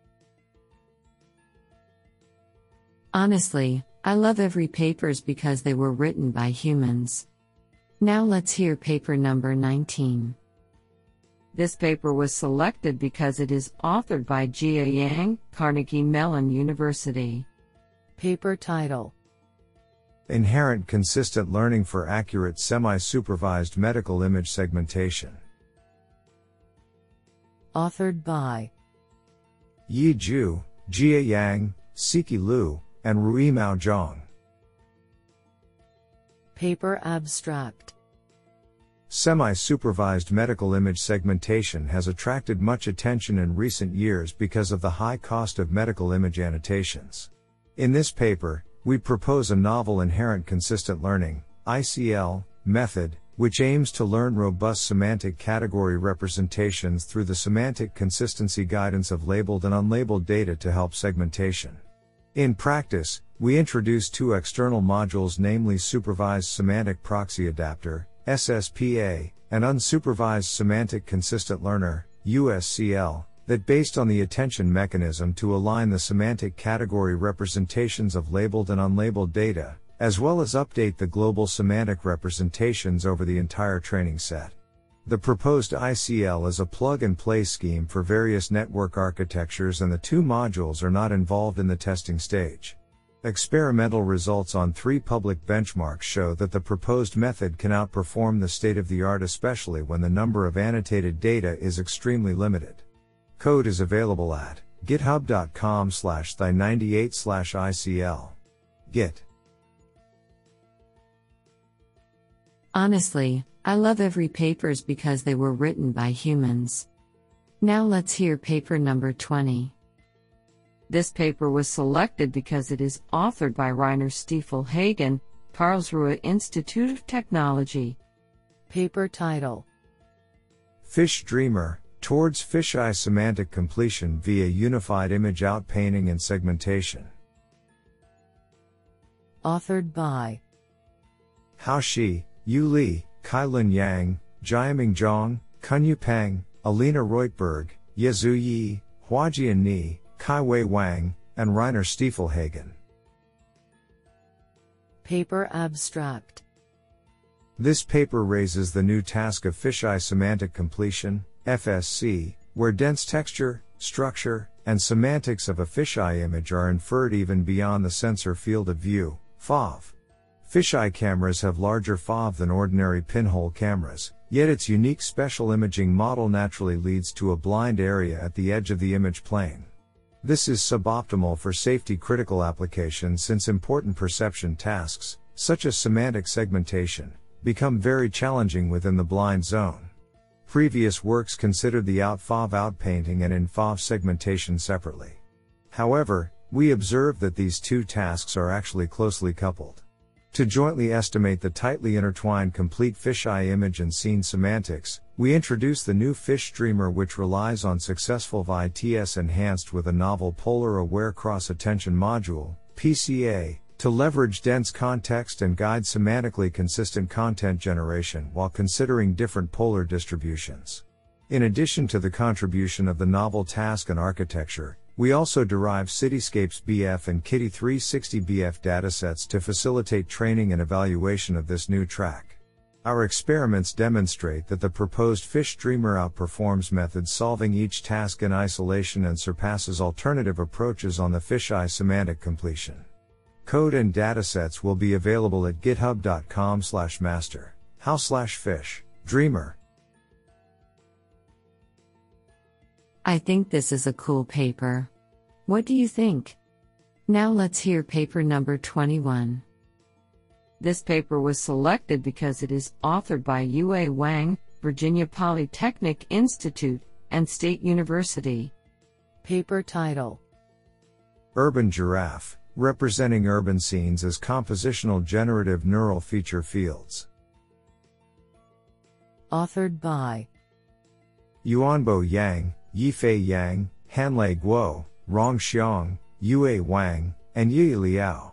Honestly, I love every papers because they were written by humans. Now let's hear paper number 19. This paper was selected because it is authored by Jia Yang, Carnegie Mellon University. Paper title: Inherent Consistent Learning for Accurate Semi-Supervised Medical Image Segmentation. Authored by Yi Zhu, Jia Yang, Siki Liu, and Ruimao Zhang. Paper abstract: Semi-supervised medical image segmentation has attracted much attention in recent years because of the high cost of medical image annotations. In this paper, we propose a novel inherent consistent learning (ICL) method, which aims to learn robust semantic category representations through the semantic consistency guidance of labeled and unlabeled data to help segmentation. In practice, we introduce two external modules, namely Supervised Semantic Proxy Adapter (SSPA) and Unsupervised Semantic Consistent Learner (USCL), that based on the attention mechanism to align the semantic category representations of labeled and unlabeled data, as well as update the global semantic representations over the entire training set. The proposed ICL is a plug-and-play scheme for various network architectures, and the two modules are not involved in the testing stage. Experimental results on 3 public benchmarks show that the proposed method can outperform the state-of-the-art, especially when the number of annotated data is extremely limited. Code is available at github.com/thy98/ICL. Git. Honestly, I love every papers because they were written by humans. Now let's hear paper number 20. This paper was selected because it is authored by Rainer Stiefel Hagen, Karlsruhe Institute of Technology. Paper title: Fish Dreamer, Towards Fisheye Semantic Completion via Unified Image Outpainting and Segmentation. Authored by Hao Shi, Yu Li, Kailun Yang, Jiaming Zhang, Kunyu Peng, Alina Reutberg, Yezu Yi, Huajian Ni, Kaiwei Wang, and Rainer Stiefel Hagen. Paper abstract: This paper raises the new task of fisheye semantic completion, FSC, where dense texture, structure, and semantics of a fisheye image are inferred even beyond the sensor field of view, FOV. Fisheye cameras have larger FOV than ordinary pinhole cameras, yet its unique special imaging model naturally leads to a blind area at the edge of the image plane. This is suboptimal for safety-critical applications, since important perception tasks, such as semantic segmentation, become very challenging within the blind zone. Previous works considered the out-FOV outpainting and in-FOV segmentation separately. However, we observe that these two tasks are actually closely coupled. To jointly estimate the tightly intertwined complete fisheye image and scene semantics, we introduce the new Fish Dreamer, which relies on successful VITS enhanced with a novel Polar Aware Cross Attention Module, PCA, to leverage dense context and guide semantically consistent content generation while considering different polar distributions. In addition to the contribution of the novel task and architecture, we also derive Cityscapes BF and Kitty 360 BF datasets to facilitate training and evaluation of this new track. Our experiments demonstrate that the proposed Fish Dreamer outperforms methods solving each task in isolation and surpasses alternative approaches on the fisheye semantic completion. Code and datasets will be available at github.com/master/how/fish dreamer. I think this is a cool paper. What do you think? Now let's hear paper number 21. This paper was selected because it is authored by Yue Wang, Virginia Polytechnic Institute, and State University. Paper title: Urban Giraffe, representing urban scenes as compositional generative neural feature fields. Authored by Yuanbo Yang, Yifei Yang, Hanlei Guo, Rong Xiang, Yue Wang, and Yi Liao.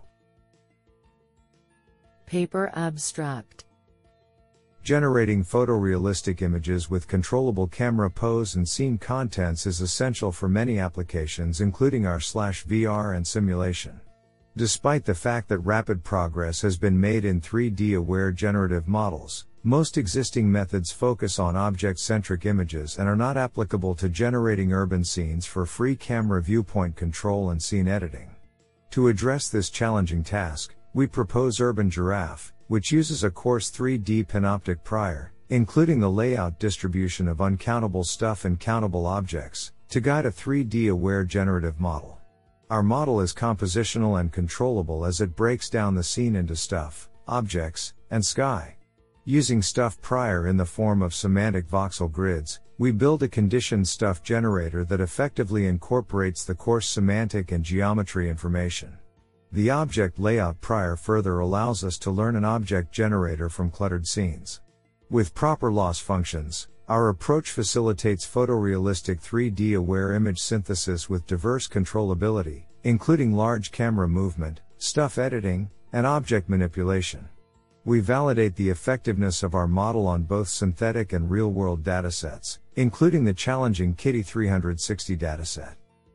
Paper abstract: Generating photorealistic images with controllable camera pose and scene contents is essential for many applications including AR/VR and simulation. Despite the fact that rapid progress has been made in 3D-aware generative models, most existing methods focus on object-centric images and are not applicable to generating urban scenes for free camera viewpoint control and scene editing. To address this challenging task, we propose Urban Giraffe, which uses a coarse 3D panoptic prior, including the layout distribution of uncountable stuff and countable objects, to guide a 3D-aware generative model. Our model is compositional and controllable as it breaks down the scene into stuff, objects, and sky. Using stuff prior in the form of semantic voxel grids, we build a conditioned stuff generator that effectively incorporates the coarse semantic and geometry information. The object layout prior further allows us to learn an object generator from cluttered scenes. With proper loss functions, our approach facilitates photorealistic 3D-aware image synthesis with diverse controllability, including large camera movement, stuff editing, and object manipulation. We validate the effectiveness of our model on both synthetic and real-world datasets, including the challenging Kitty 360 dataset.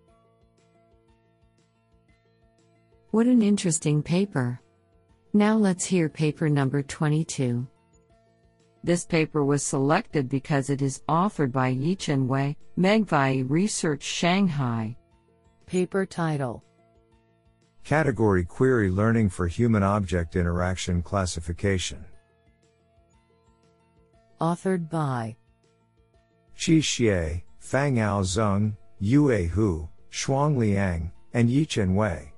What an interesting paper. Now let's hear paper number 22. This paper was selected because it is authored by Yichen Wei, Megvai Research Shanghai. Paper title: Category Query Learning for Human-Object Interaction Classification. Authored by Qi Xie, Fangao Zeng, Yue Hu, Shuang Liang, and Yichen Wei.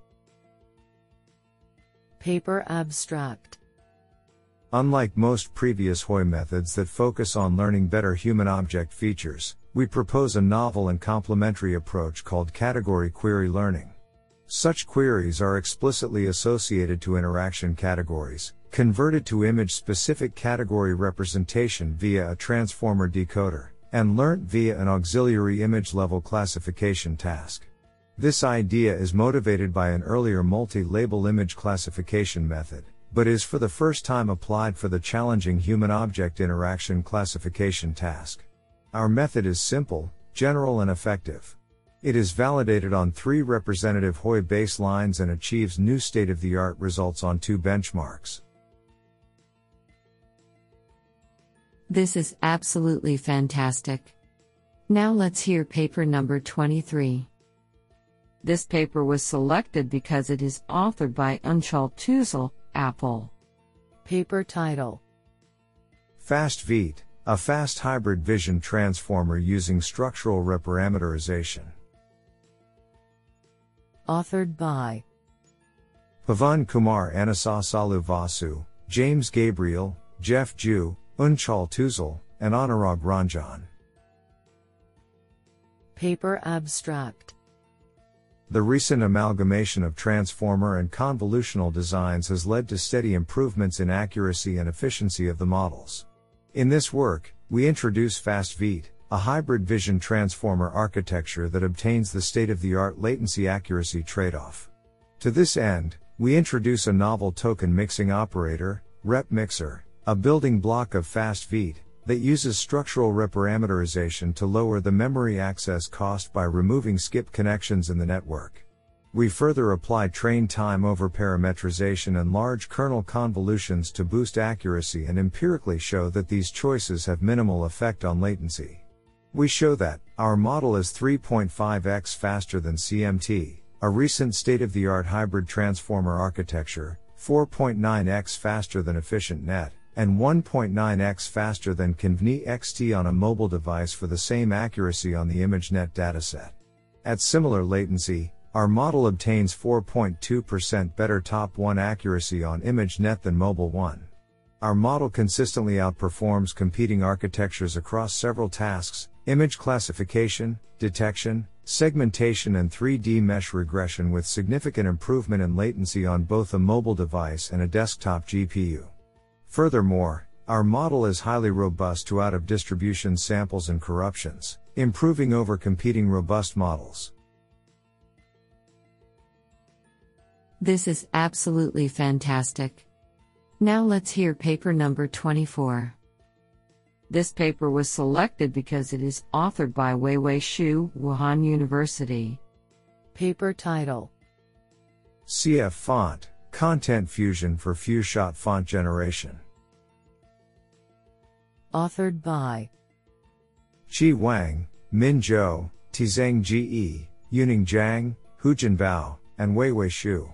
Paper abstract: Unlike most previous Hui methods that focus on learning better human-object features, we propose a novel and complementary approach called category query learning. Such queries are explicitly associated to interaction categories, converted to image-specific category representation via a transformer decoder, and learnt via an auxiliary image-level classification task. This idea is motivated by an earlier multi-label image classification method, but is for the first time applied for the challenging human-object interaction classification task. Our method is simple, general and effective. It is validated on 3 representative Hui baselines and achieves new state-of-the-art results on 2 benchmarks. This is absolutely fantastic. Now let's hear paper number 23. This paper was selected because it is authored by Unchal Tuzel, Apple. Paper title: FastVeet, a fast hybrid vision transformer using structural reparameterization. Authored by Pavan Kumar Anasasalu Vasu, James Gabriel, Jeff Ju, Unchal Tuzel, and Anurag Ranjan. Paper abstract: The recent amalgamation of transformer and convolutional designs has led to steady improvements in accuracy and efficiency of the models. In this work, we introduce FastVeet, a hybrid vision transformer architecture that obtains the state-of-the-art latency-accuracy trade-off. To this end, we introduce a novel token mixing operator, repmixer, a building block of FastVeed, that uses structural reparameterization to lower the memory access cost by removing skip connections in the network. We further apply train time over parametrization and large kernel convolutions to boost accuracy and empirically show that these choices have minimal effect on latency. We show that our model is 3.5x faster than CMT, a recent state-of-the-art hybrid transformer architecture, 4.9x faster than EfficientNet, and 1.9x faster than ConvNet-XT on a mobile device for the same accuracy on the ImageNet dataset. At similar latency, our model obtains 4.2% better top 1 accuracy on ImageNet than Mobile 1. Our model consistently outperforms competing architectures across several tasks: image classification, detection, segmentation and 3D mesh regression, with significant improvement in latency on both a mobile device and a desktop GPU. Furthermore, our model is highly robust to out-of-distribution samples and corruptions, improving over competing robust models. This is absolutely fantastic. Now let's hear paper number 24. This paper was selected because it is authored by Weiwei Xu, Wuhan University. Paper title: CF Font, Content Fusion for Few-Shot Font Generation. Authored by Qi Wang, Min Zhou, Tizeng Ge, Yuning Zhang, Hujin Bao, and Weiwei Xu.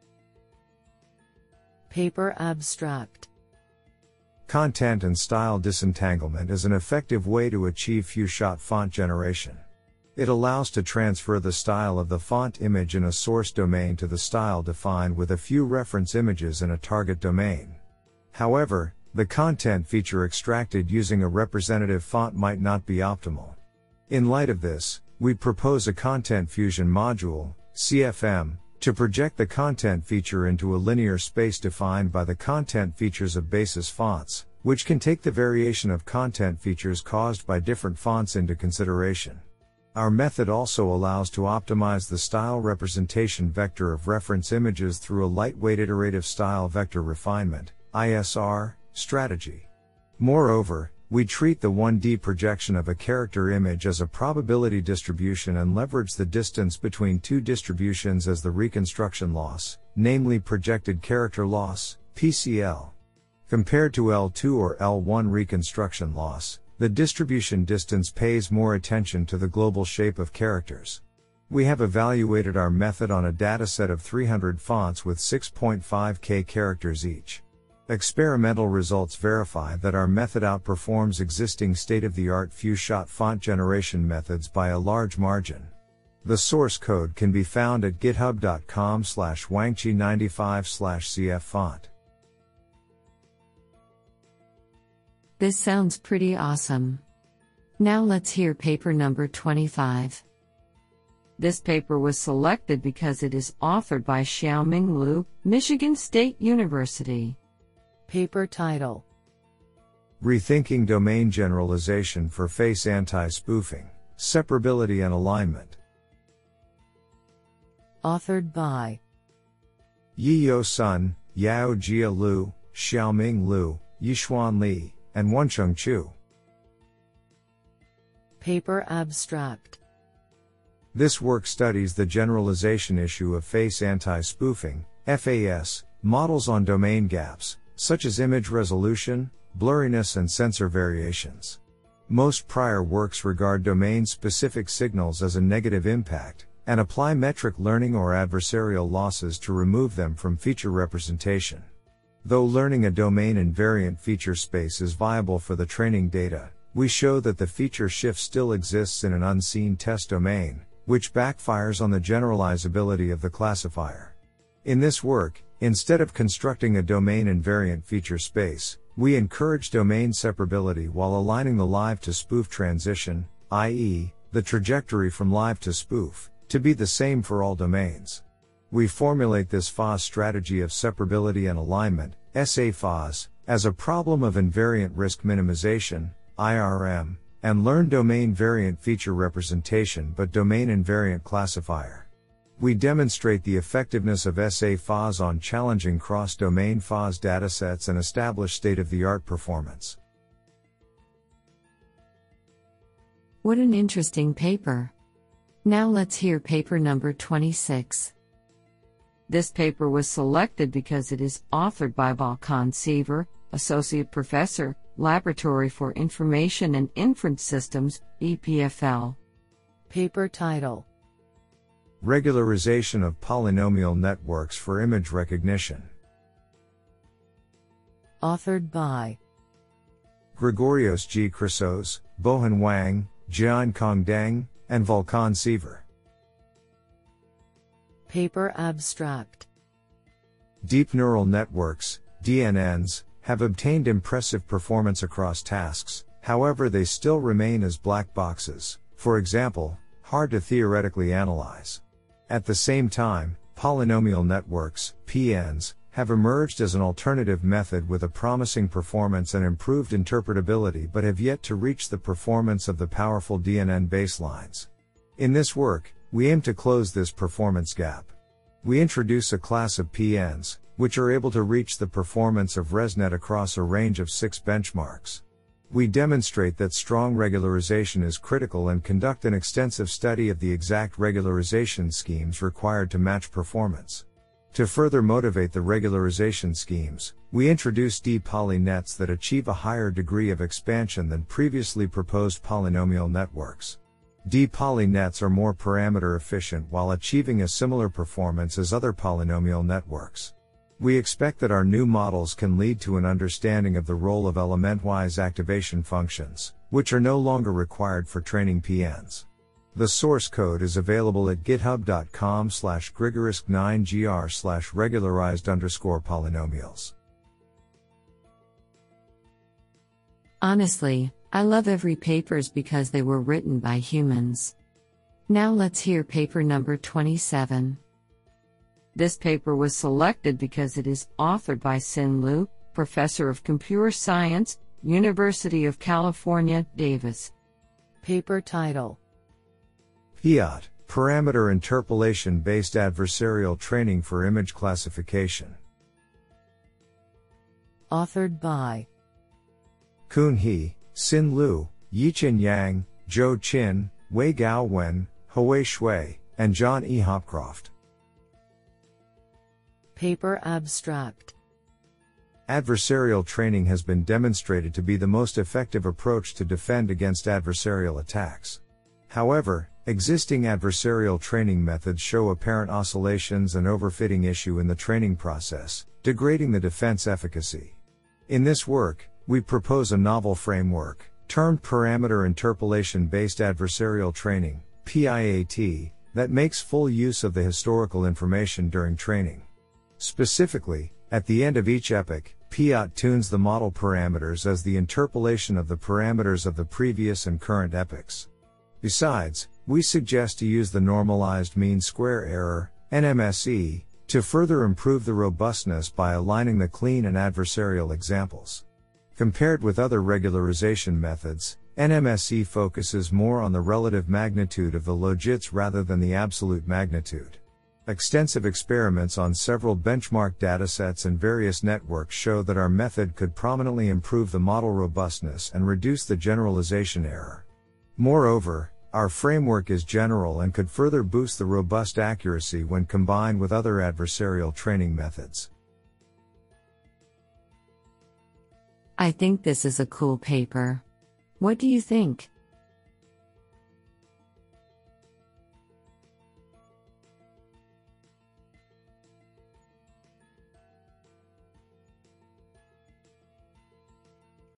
Paper abstract: Content and style disentanglement is an effective way to achieve few-shot font generation. It allows to transfer the style of the font image in a source domain to the style defined with a few reference images in a target domain. However, the content feature extracted using a representative font might not be optimal. In light of this, we propose a Content Fusion module, CFM, to project the content feature into a linear space defined by the content features of basis fonts, which can take the variation of content features caused by different fonts into consideration. Our method also allows to optimize the style representation vector of reference images through a lightweight iterative style vector refinement, ISR, strategy. Moreover, we treat the 1D projection of a character image as a probability distribution and leverage the distance between two distributions as the reconstruction loss, namely projected character loss, PCL. Compared to L2 or L1 reconstruction loss, the distribution distance pays more attention to the global shape of characters. We have evaluated our method on a dataset of 300 fonts with 6.5K characters each. Experimental results verify that our method outperforms existing state-of-the-art few-shot font generation methods by a large margin. The source code can be found at github.com/wangqi95/cffont. This sounds pretty awesome. Now let's hear paper number 25. This paper was selected because it is authored by Xiaoming Liu, Michigan State University. Paper title: Rethinking Domain Generalization for Face Anti-Spoofing, Separability and Alignment. Authored by Yiyou Sun, Yao Jia Liu, Xiaoming Liu, Yixuan Li, and Wencheng Chu. Paper abstract: This work studies the generalization issue of face anti-spoofing, FAS, models on domain gaps, such as image resolution, blurriness and sensor variations. Most prior works regard domain-specific signals as a negative impact, and apply metric learning or adversarial losses to remove them from feature representation. Though learning a domain-invariant feature space is viable for the training data, we show that the feature shift still exists in an unseen test domain, which backfires on the generalizability of the classifier. In this work, instead of constructing a domain-invariant feature space, we encourage domain separability while aligning the live-to-spoof transition, i.e., the trajectory from live to spoof, to be the same for all domains. We formulate this FAS strategy of separability and alignment, SA-FAS, as a problem of invariant risk minimization, IRM, and learn domain variant feature representation but domain invariant classifier. We demonstrate the effectiveness of SA-FOS on challenging cross-domain FOS datasets and establish state-of-the-art performance. What an interesting paper. Now let's hear paper number 26. This paper was selected because it is authored by Balkan Seaver, Associate Professor, Laboratory for Information and Inference Systems, EPFL. Paper title: Regularization of Polynomial Networks for Image Recognition. Authored by Gregorios G. Chrysos, Bohan Wang, Jiankong Deng, and Volkan Seaver. Paper abstract: Deep neural networks, DNNs, have obtained impressive performance across tasks, however they still remain as black boxes, for example, hard to theoretically analyze. At the same time, polynomial networks, PNs, have emerged as an alternative method with a promising performance and improved interpretability but have yet to reach the performance of the powerful DNN baselines. In this work, we aim to close this performance gap. We introduce a class of PNs, which are able to reach the performance of ResNet across a range of 6 benchmarks. We demonstrate that strong regularization is critical and conduct an extensive study of the exact regularization schemes required to match performance. To further motivate the regularization schemes, we introduce D-poly nets that achieve a higher degree of expansion than previously proposed polynomial networks. D-poly nets are more parameter efficient while achieving a similar performance as other polynomial networks. We expect that our new models can lead to an understanding of the role of element-wise activation functions, which are no longer required for training PNs. The source code is available at github.com/grigorisk9gr/regularized_polynomials. Honestly, I love every papers because they were written by humans. Now let's hear paper number 27. This paper was selected because it is authored by Xin Liu, Professor of Computer Science, University of California, Davis. Paper title: PIAT, Parameter Interpolation-Based Adversarial Training for Image Classification. Authored by Kun He, Xin Liu, Yichen Yang, Zhou Qin, Wei Gao Wen, Hui Shui, and John E. Hopcroft. Paper abstract: Adversarial training has been demonstrated to be the most effective approach to defend against adversarial attacks. However, existing adversarial training methods show apparent oscillations and overfitting issue in the training process, degrading the defense efficacy. In this work, we propose a novel framework, termed Parameter Interpolation-Based Adversarial Training, PIAT, that makes full use of the historical information during training. Specifically, at the end of each epoch, PIAT tunes the model parameters as the interpolation of the parameters of the previous and current epochs. Besides, we suggest to use the normalized mean square error, NMSE, to further improve the robustness by aligning the clean and adversarial examples. Compared with other regularization methods, NMSE focuses more on the relative magnitude of the logits rather than the absolute magnitude. Extensive experiments on several benchmark datasets and various networks show that our method could prominently improve the model robustness and reduce the generalization error. Moreover, our framework is general and could further boost the robust accuracy when combined with other adversarial training methods. I think this is a cool paper. What do you think?